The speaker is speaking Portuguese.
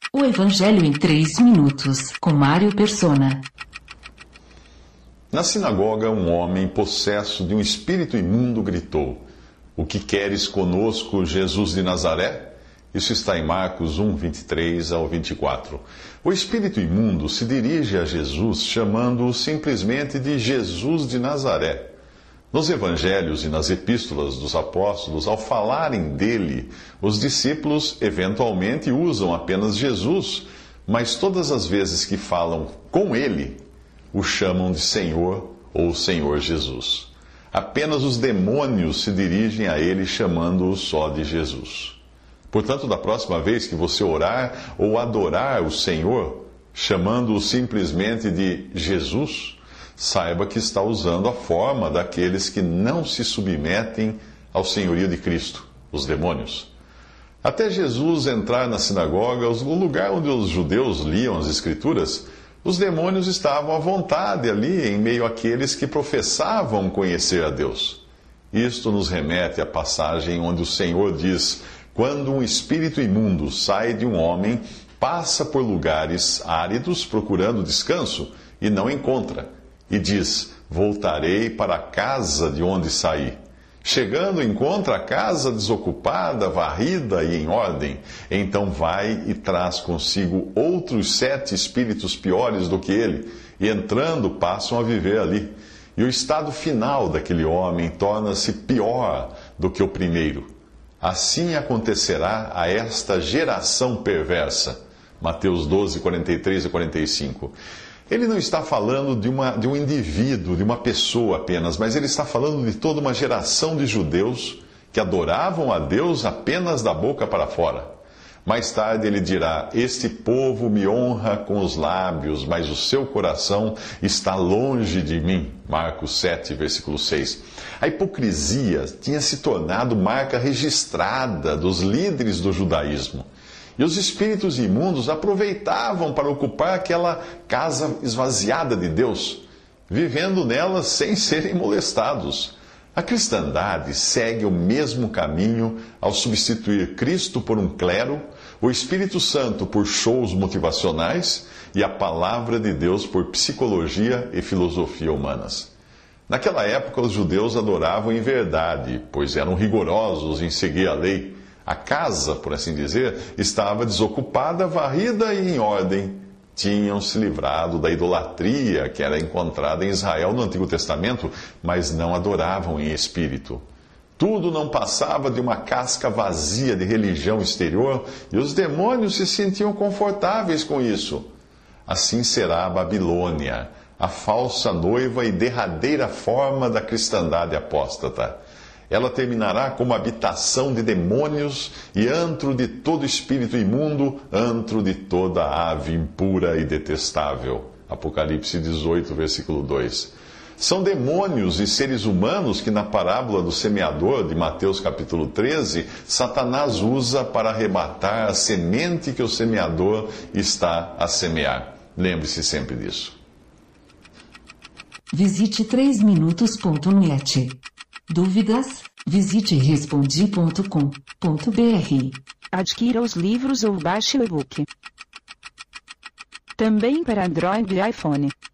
O Evangelho em 3 minutos, com Mário Persona. Na sinagoga, um homem possesso de um espírito imundo gritou: "O que queres conosco, Jesus de Nazaré?" Isso está em Marcos 1, 23 ao 24. O espírito imundo se dirige a Jesus, chamando-o simplesmente de Jesus de Nazaré. Nos evangelhos e nas epístolas dos apóstolos, ao falarem dele, os discípulos eventualmente usam apenas Jesus, mas todas as vezes que falam com ele, o chamam de Senhor ou Senhor Jesus. Apenas os demônios se dirigem a ele chamando-o só de Jesus. Portanto, da próxima vez que você orar ou adorar o Senhor, chamando-o simplesmente de Jesus, saiba que está usando a forma daqueles que não se submetem ao senhorio de Cristo, os demônios. Até Jesus entrar na sinagoga, o lugar onde os judeus liam as Escrituras, os demônios estavam à vontade ali, em meio àqueles que professavam conhecer a Deus. Isto nos remete à passagem onde o Senhor diz: quando um espírito imundo sai de um homem, passa por lugares áridos procurando descanso e não encontra. E diz: voltarei para a casa de onde saí. Chegando, encontra a casa desocupada, varrida e em ordem. Então vai e traz consigo outros 7 espíritos piores do que ele, e entrando passam a viver ali. E o estado final daquele homem torna-se pior do que o primeiro. Assim acontecerá a esta geração perversa. Mateus 12, 43 e 45. Ele não está falando de um indivíduo, de uma pessoa apenas, mas ele está falando de toda uma geração de judeus que adoravam a Deus apenas da boca para fora. Mais tarde ele dirá: este povo me honra com os lábios, mas o seu coração está longe de mim. Marcos 7, versículo 6. A hipocrisia tinha se tornado marca registrada dos líderes do judaísmo. E os espíritos imundos aproveitavam para ocupar aquela casa esvaziada de Deus, vivendo nela sem serem molestados. A cristandade segue o mesmo caminho ao substituir Cristo por um clero, o Espírito Santo por shows motivacionais e a palavra de Deus por psicologia e filosofia humanas. Naquela época, os judeus adoravam em verdade, pois eram rigorosos em seguir a lei. A casa, por assim dizer, estava desocupada, varrida e em ordem. Tinham se livrado da idolatria que era encontrada em Israel no Antigo Testamento, mas não adoravam em espírito. Tudo não passava de uma casca vazia de religião exterior, e os demônios se sentiam confortáveis com isso. Assim será a Babilônia, a falsa noiva e derradeira forma da cristandade apóstata. Ela terminará como habitação de demônios e antro de todo espírito imundo, antro de toda ave impura e detestável. Apocalipse 18, versículo 2. São demônios e seres humanos que na parábola do semeador de Mateus capítulo 13, Satanás usa para arrebatar a semente que o semeador está a semear. Lembre-se sempre disso. Visite 3minutos.net. Dúvidas? Visite respondi.com.br. Adquira os livros ou baixe o e-book. Também para Android e iPhone.